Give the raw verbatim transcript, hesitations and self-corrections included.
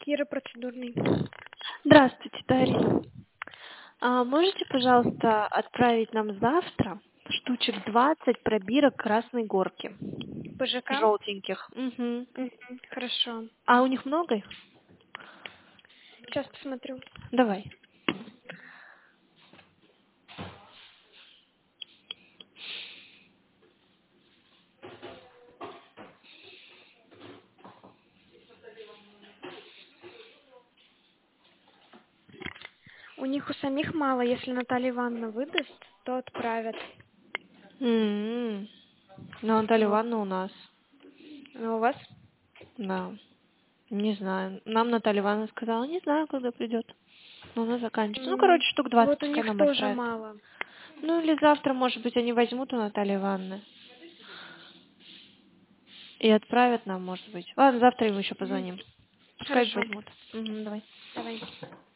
Кира, процедурный. Здравствуйте, Дарина. А, можете, пожалуйста, отправить нам завтра штучек двадцать пробирок Красной Горки? ПЖК? Желтеньких. Угу. Мгм, хорошо. А у них много их? Сейчас посмотрю. Давай. У них у самих мало, если Наталья Ивановна выдаст, то отправят. М-м. Ну, Наталья Но, Ивановна у нас. но у вас? Да. Не знаю. Нам Наталья Ивановна сказала, не знаю, когда придет. Но она заканчивается. Ну, М, короче, штук двадцать Вот у пускай них нам тоже отправят. мало. Ну, или завтра, может быть, они возьмут у Натальи Ивановны и отправят нам, может быть. Ладно, завтра им еще Мгм, позвоним. Пускай хорошо. возьмут. Угу, давай. Давай.